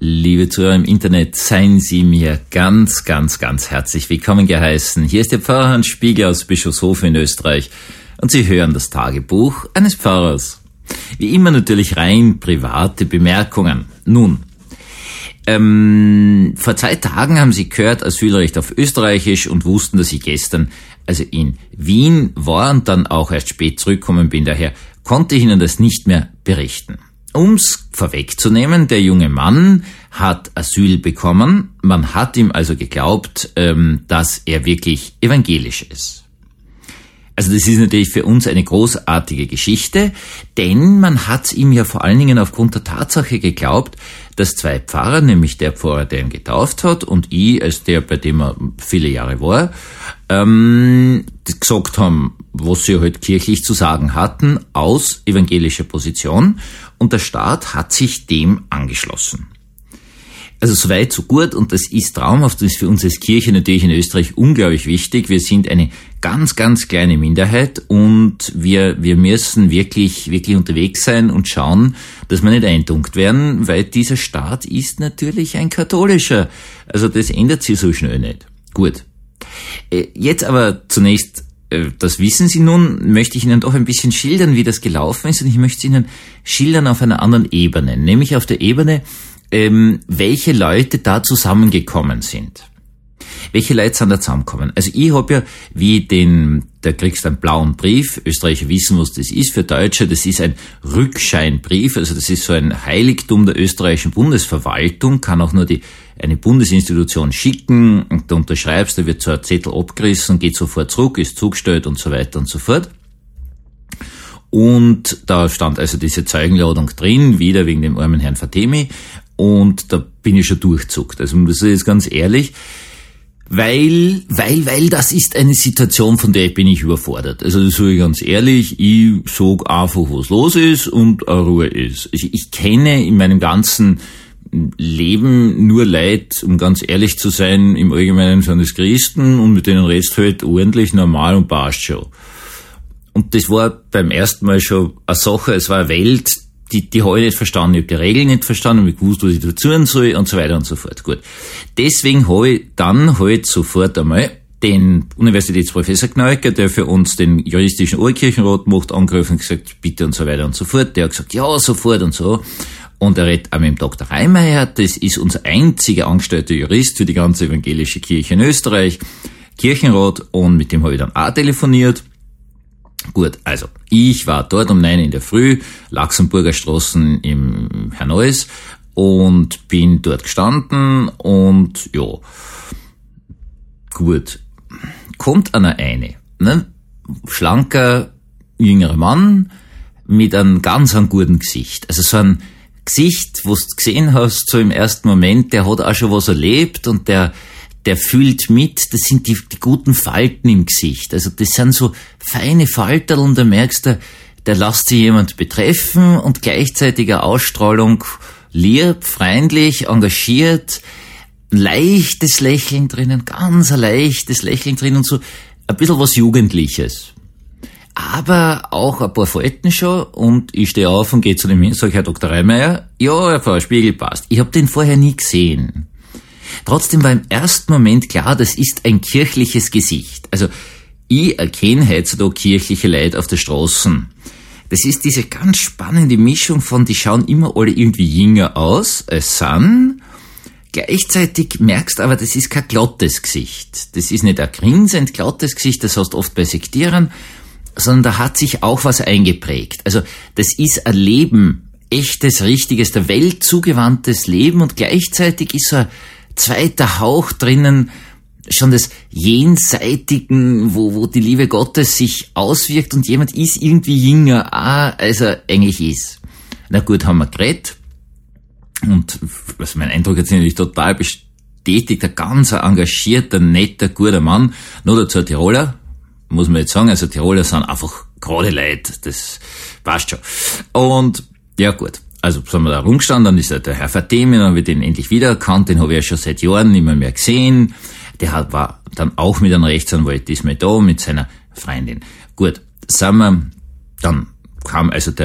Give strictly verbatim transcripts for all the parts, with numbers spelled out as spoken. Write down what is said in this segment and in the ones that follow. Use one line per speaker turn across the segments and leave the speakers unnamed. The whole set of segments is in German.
Liebe Zuhörer im Internet, seien Sie mir ganz, ganz, ganz herzlich willkommen geheißen. Hier ist der Pfarrer Hans Spiegel aus Bischofshofen in Österreich und Sie hören das Tagebuch eines Pfarrers. Wie immer natürlich rein private Bemerkungen. Nun, ähm, vor zwei Tagen haben Sie gehört Asylrecht auf Österreichisch und wussten, dass ich gestern also in Wien war und dann auch erst spät zurückgekommen bin. Daher konnte ich Ihnen das nicht mehr berichten. Um's vorwegzunehmen, der junge Mann hat Asyl bekommen. Man hat ihm also geglaubt, ähm, dass er wirklich evangelisch ist. Also das ist natürlich für uns eine großartige Geschichte, denn man hat ihm ja vor allen Dingen aufgrund der Tatsache geglaubt, dass zwei Pfarrer, nämlich der Pfarrer, der ihn getauft hat, und ich, als der, bei dem er viele Jahre war, ähm, gesagt haben, was sie halt kirchlich zu sagen hatten, aus evangelischer Position, und der Staat hat sich dem angeschlossen. Also soweit, so gut, und das ist traumhaft, das ist für uns als Kirche natürlich in Österreich unglaublich wichtig. Wir sind eine ganz, ganz kleine Minderheit und wir wir müssen wirklich wirklich unterwegs sein und schauen, dass wir nicht eintunkt werden, weil dieser Staat ist natürlich ein katholischer. Also das ändert sich so schnell nicht. Gut. Jetzt aber zunächst, das wissen Sie nun, möchte ich Ihnen doch ein bisschen schildern, wie das gelaufen ist, und ich möchte es Ihnen schildern auf einer anderen Ebene, nämlich auf der Ebene, ähm, welche Leute da zusammengekommen sind. Welche Leute sind da zusammengekommen? Also ich habe ja, wie den, da kriegst du einen blauen Brief, Österreicher wissen, was das ist, für Deutsche, das ist ein Rückscheinbrief, also das ist so ein Heiligtum der österreichischen Bundesverwaltung, kann auch nur die eine Bundesinstitution schicken, und du unterschreibst, da wird so ein Zettel abgerissen, geht sofort zurück, ist zugestellt und so weiter und so fort. Und da stand also diese Zeugenladung drin, wieder wegen dem armen Herrn Fatemi, und da bin ich schon durchzuckt. Also das ist jetzt ganz ehrlich, weil, weil, weil das ist eine Situation, von der bin ich überfordert. Also das sage ich ganz ehrlich, ich sag einfach, was los ist und eine Ruhe ist. Ich, ich kenne in meinem ganzen Leben nur Leute, um ganz ehrlich zu sein, im Allgemeinen sind es Christen, und mit denen redest halt ordentlich, normal und passt schon. Und das war beim ersten Mal schon eine Sache, es war eine Welt, die, die habe ich nicht verstanden, ich habe die Regeln nicht verstanden, ich gewusst, was ich da tun soll und so weiter und so fort. Gut. Deswegen habe ich dann halt sofort einmal den Universitätsprofessor Gneucker, der für uns den juristischen Oberkirchenrat macht, angerufen und gesagt, bitte und so weiter und so fort. Der hat gesagt, ja, sofort und so. Und er redet auch mit dem Doktor Reimeyer, das ist unser einziger angestellter Jurist für die ganze evangelische Kirche in Österreich, Kirchenrat, und mit dem habe ich dann auch telefoniert. Gut, also, ich war dort um neun in der Früh, Laxenburger Straßen im Herneues, und bin dort gestanden, und ja, gut, kommt einer eine, ne, schlanker, jüngerer Mann, mit einem ganz einem guten Gesicht, also so ein Gesicht, wo du gesehen hast, so im ersten Moment, der hat auch schon was erlebt, und der der fühlt mit, das sind die, die guten Falten im Gesicht. Also das sind so feine Falterl, und da merkst du, der lässt sich jemand betreffen, und gleichzeitig eine Ausstrahlung, lieb, freundlich, engagiert, leichtes Lächeln drinnen, ganz ein leichtes Lächeln drinnen, und so ein bisschen was Jugendliches. Aber auch ein paar Falten schon, und ich stehe auf und gehe zu dem hin und sage, Herr Doktor Reimeyer, ja, Herr Pfarrer Spiegel, passt. Ich habe den vorher nie gesehen. Trotzdem war im ersten Moment klar, das ist ein kirchliches Gesicht. Also ich erkenne heutzutage kirchliche Leute auf der Straßen. Das ist diese ganz spannende Mischung von, die schauen immer alle irgendwie jünger aus als sind. Gleichzeitig merkst du aber, das ist kein glattes Gesicht. Das ist nicht ein grinsend glattes Gesicht, das hast du oft bei Sektierern, sondern da hat sich auch was eingeprägt. Also das ist ein Leben, echtes, richtiges, der Welt zugewandtes Leben, und gleichzeitig ist so ein zweiter Hauch drinnen, schon des Jenseitigen, wo, wo die Liebe Gottes sich auswirkt, und jemand ist irgendwie jünger, ah, als er eigentlich ist. Na gut, haben wir geredet, und also mein Eindruck hat sich natürlich total bestätigt, ein ganz engagierter, netter, guter Mann, nur dazu ein Tiroler, muss man jetzt sagen, also Tiroler sind einfach gerade Leute, das passt schon. Und ja gut, also sind wir da rumgestanden, dann ist der Herr Fatemi, dann habe ich den endlich wiedererkannt, den habe ich ja schon seit Jahren nicht mehr, mehr gesehen. Der hat, war dann auch mit einem Rechtsanwalt diesmal da, mit seiner Freundin. Gut, sind wir, dann kam also der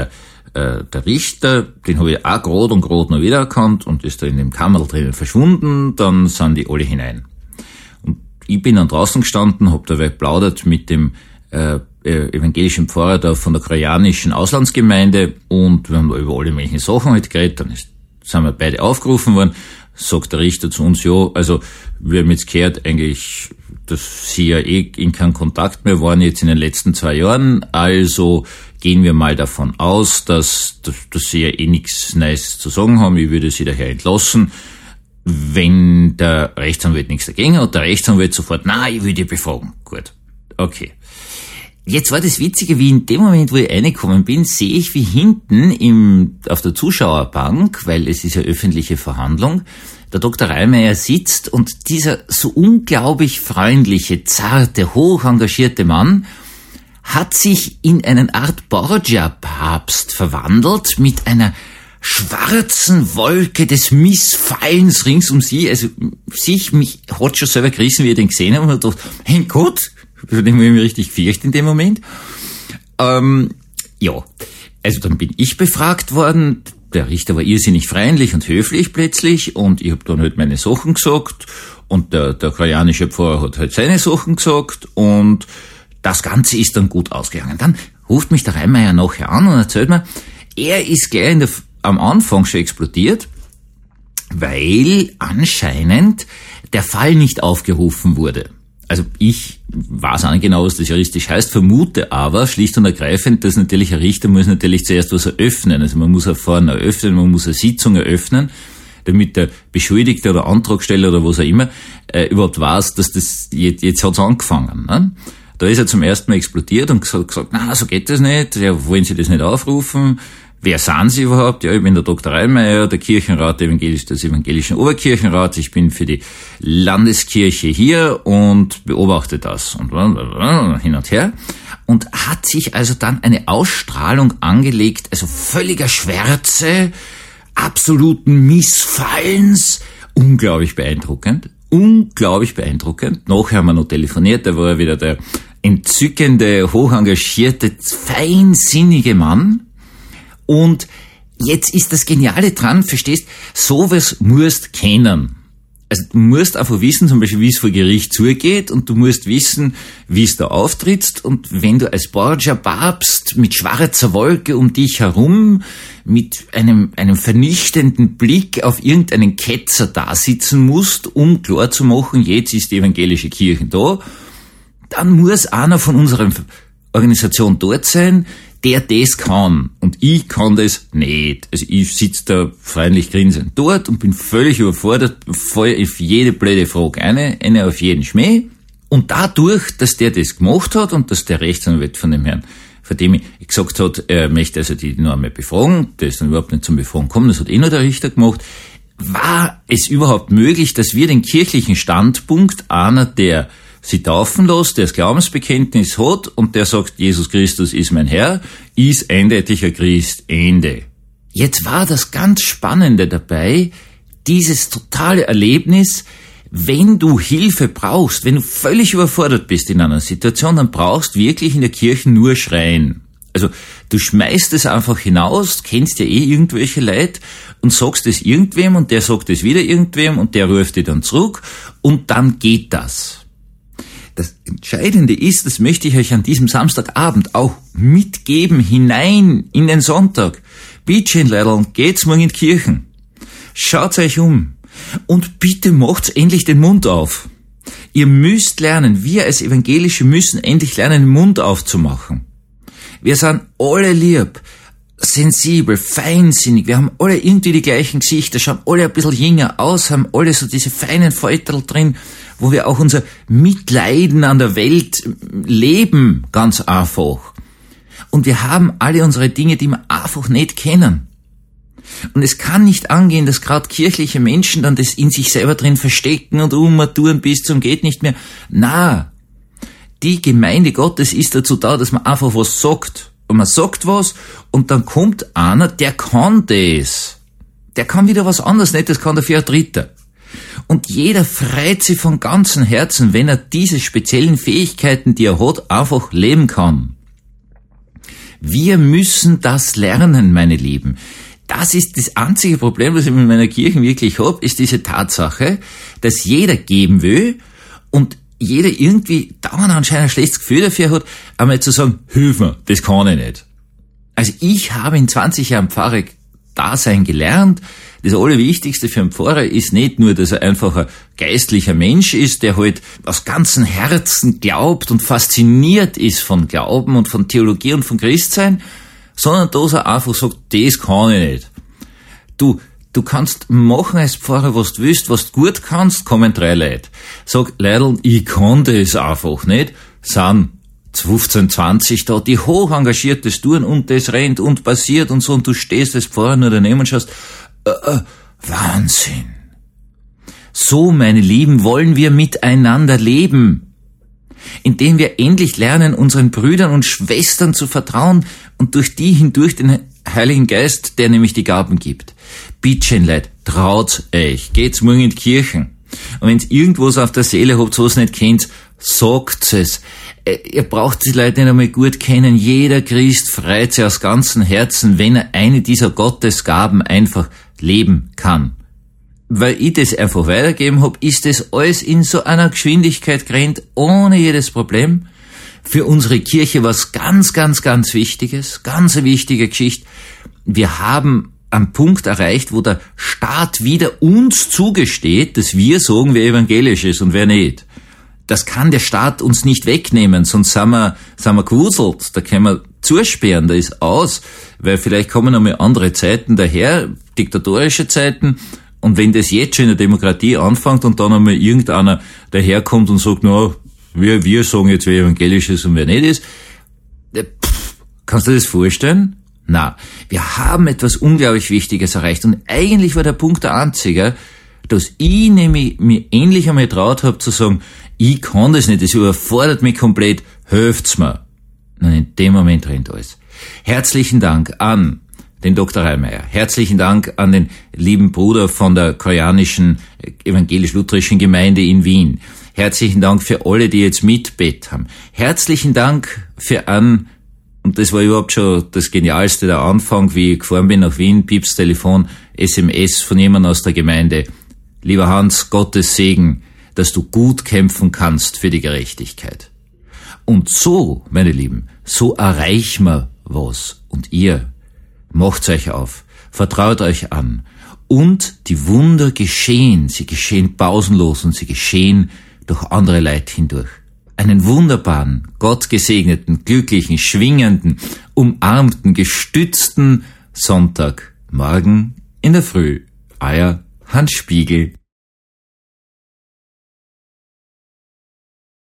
äh, der Richter, den habe ich auch grad und grad noch wiedererkannt und ist da in dem Kammerl drinnen verschwunden, dann sind die alle hinein. Und ich bin dann draußen gestanden, hab da geplaudert mit dem äh, evangelischen Pfarrer da von der koreanischen Auslandsgemeinde und wir haben da über alle möglichen Sachen halt geredet, dann ist, sind wir beide aufgerufen worden, sagt der Richter zu uns, ja, also wir haben jetzt gehört eigentlich, dass Sie ja eh in keinem Kontakt mehr waren jetzt in den letzten zwei Jahren, also gehen wir mal davon aus, dass, dass, dass Sie ja eh nichts Neues zu sagen haben, ich würde Sie daher entlassen, wenn der Rechtsanwalt nichts dagegen hat, der Rechtsanwalt sofort, na, ich will dich befragen. Gut, okay. Jetzt war das Witzige, wie in dem Moment, wo ich reingekommen bin, sehe ich, wie hinten im, auf der Zuschauerbank, weil es ist ja öffentliche Verhandlung, der Doktor Reimeier sitzt und dieser so unglaublich freundliche, zarte, hoch engagierte Mann hat sich in eine Art Borgia-Papst verwandelt mit einer schwarzen Wolke des Missfallens rings um sie. Also sich, mich hat schon selber gerissen, wie ich den gesehen habe und hat gedacht, hey Gott, für den habe ich mich richtig gefürchtet in dem Moment. Ähm, ja, also dann bin ich befragt worden. Der Richter war irrsinnig freundlich und höflich plötzlich und ich habe dann halt meine Sachen gesagt und der, der koreanische Pfarrer hat halt seine Sachen gesagt und das Ganze ist dann gut ausgegangen. Dann ruft mich der Reimeier nachher an und erzählt mir, er ist gleich in der, am Anfang schon explodiert, weil anscheinend der Fall nicht aufgerufen wurde. Also ich weiß auch nicht genau, was das juristisch heißt, vermute aber schlicht und ergreifend, dass natürlich ein Richter muss natürlich zuerst was eröffnen. Also man muss ein Verfahren eröffnen, man muss eine Sitzung eröffnen, damit der Beschuldigte oder Antragsteller oder was auch immer äh, überhaupt weiß, dass das jetzt, jetzt hat's angefangen. Ne? Da ist er zum ersten Mal explodiert und gesagt, gesagt na, so geht das nicht, ja, wollen Sie das nicht aufrufen? Wer sind Sie überhaupt? Ja, ich bin der Doktor Reimeier, der Kirchenrat evangelisch, des evangelischen Oberkirchenrats. Ich bin für die Landeskirche hier und beobachte das und hin und her. Und hat sich also dann eine Ausstrahlung angelegt, also völliger Schwärze, absoluten Missfallens. Unglaublich beeindruckend. Unglaublich beeindruckend. Nachher haben wir noch telefoniert, da war wieder der entzückende, hochengagierte, feinsinnige Mann. Und jetzt ist das Geniale dran, verstehst, sowas musst kennen. Also du musst einfach wissen, zum Beispiel, wie es vor Gericht zugeht und du musst wissen, wie es da auftrittst und wenn du als Borgia-Papst mit schwarzer Wolke um dich herum mit einem, einem vernichtenden Blick auf irgendeinen Ketzer da sitzen musst, um klar zu machen, jetzt ist die evangelische Kirche da, dann muss einer von unserer Organisation dort sein, der das kann. Und ich kann das nicht. Also ich sitze da freundlich grinsend dort und bin völlig überfordert, fall auf jede blöde Frage eine, eine auf jeden Schmäh. Und dadurch, dass der das gemacht hat und dass der Rechtsanwalt von dem Herrn, von dem ich gesagt hat, er möchte also die noch einmal befragen, der ist dann überhaupt nicht zum Befragen gekommen, das hat eh noch der Richter gemacht, war es überhaupt möglich, dass wir den kirchlichen Standpunkt einer, der sie taufen lässt, der das Glaubensbekenntnis hat und der sagt, Jesus Christus ist mein Herr, ist eindeutig ein Christ, Ende. Jetzt war das ganz Spannende dabei, dieses totale Erlebnis, wenn du Hilfe brauchst, wenn du völlig überfordert bist in einer Situation, dann brauchst wirklich in der Kirche nur schreien. Also du schmeißt es einfach hinaus, kennst ja eh irgendwelche Leute und sagst es irgendwem und der sagt es wieder irgendwem und der ruft dich dann zurück und dann geht das. Das Entscheidende ist, das möchte ich euch an diesem Samstagabend auch mitgeben, hinein in den Sonntag. Bitte, Leute, geht's morgen in die Kirchen. Schaut euch um. Und bitte macht's endlich den Mund auf. Ihr müsst lernen, wir als Evangelische müssen endlich lernen, den Mund aufzumachen. Wir sind alle lieb, sensibel, feinsinnig, wir haben alle irgendwie die gleichen Gesichter, schauen alle ein bisschen jünger aus, haben alle so diese feinen Falterl drin, wo wir auch unser Mitleiden an der Welt leben, ganz einfach. Und wir haben alle unsere Dinge, die wir einfach nicht kennen. Und es kann nicht angehen, dass gerade kirchliche Menschen dann das in sich selber drin verstecken und umtun bis zum geht nicht mehr. Na, die Gemeinde Gottes ist dazu da, dass man einfach was sagt. Und man sagt was und dann kommt einer, der kann das. Der kann wieder was anderes nicht, das kann dafür ein Dritter. Und jeder freut sich von ganzem Herzen, wenn er diese speziellen Fähigkeiten, die er hat, einfach leben kann. Wir müssen das lernen, meine Lieben. Das ist das einzige Problem, was ich mit meiner Kirche wirklich habe, ist diese Tatsache, dass jeder geben will und jeder irgendwie dauernd anscheinend ein schlechtes Gefühl dafür hat, einmal zu sagen, hilf mir, das kann ich nicht. Also ich habe in zwanzig Jahren Pfarrer-Dasein gelernt, das Allerwichtigste für einen Pfarrer ist nicht nur, dass er einfach ein geistlicher Mensch ist, der halt aus ganzem Herzen glaubt und fasziniert ist von Glauben und von Theologie und von Christsein, sondern dass er einfach sagt, das kann ich nicht. Du, du kannst machen als Pfarrer, was du willst, was du gut kannst, kommen drei Leute. Sag, Leidl, ich kann das einfach nicht, sind fünfzehn, zwanzig da, die hoch engagiert das tun und das rennt und passiert und so, und du stehst als Pfarrer nur daneben und schaust, äh, äh, Wahnsinn. So, meine Lieben, wollen wir miteinander leben, indem wir endlich lernen, unseren Brüdern und Schwestern zu vertrauen und durch die hindurch den Heiligen Geist, der nämlich die Gaben gibt. Bitte, Leute, traut euch, geht's morgen in die Kirchen. Und wenn's irgendwas auf der Seele habt, was ihr nicht kennt, sagt es. Ihr braucht die Leute nicht einmal gut kennen. Jeder Christ freut sich aus ganzem Herzen, wenn er eine dieser Gottesgaben einfach leben kann. Weil ich das einfach weitergeben hab, ist das alles in so einer Geschwindigkeit gerannt, ohne jedes Problem. Für unsere Kirche was ganz, ganz, ganz Wichtiges, ganz eine wichtige Geschichte. Wir haben einen Punkt erreicht, wo der Staat wieder uns zugesteht, dass wir sagen, wer evangelisch ist und wer nicht. Das kann der Staat uns nicht wegnehmen, sonst sind wir, sind wir gewuselt. Da können wir zusperren, da ist aus. Weil vielleicht kommen noch mal andere Zeiten daher, diktatorische Zeiten. Und wenn das jetzt schon in der Demokratie anfängt und dann einmal irgendeiner daherkommt und sagt, na, wir, wir sagen jetzt, wer evangelisch ist und wer nicht ist. Pff, kannst du dir das vorstellen? Na, wir haben etwas unglaublich Wichtiges erreicht. Und eigentlich war der Punkt der einzige, dass ich nämlich mir endlich einmal traut habe zu sagen, ich kann das nicht, das überfordert mich komplett, helft's mir. Und in dem Moment rennt alles. Herzlichen Dank an den Doktor Reimeier. Herzlichen Dank an den lieben Bruder von der koreanischen evangelisch-lutherischen Gemeinde in Wien. Herzlichen Dank für alle, die jetzt mitbett haben. Herzlichen Dank für an, und das war überhaupt schon das Genialste, der Anfang, wie ich gefahren bin nach Wien, Pieps Telefon, S M S von jemandem aus der Gemeinde. Lieber Hans, Gottes Segen, dass du gut kämpfen kannst für die Gerechtigkeit. Und so, meine Lieben, so erreichen wir was. Und ihr, macht's euch auf, vertraut euch an. Und die Wunder geschehen, sie geschehen pausenlos und sie geschehen durch andere Leute hindurch. Einen wunderbaren, gottgesegneten, glücklichen, schwingenden, umarmten, gestützten Sonntagmorgen in der Früh. Euer Hans Spiegel.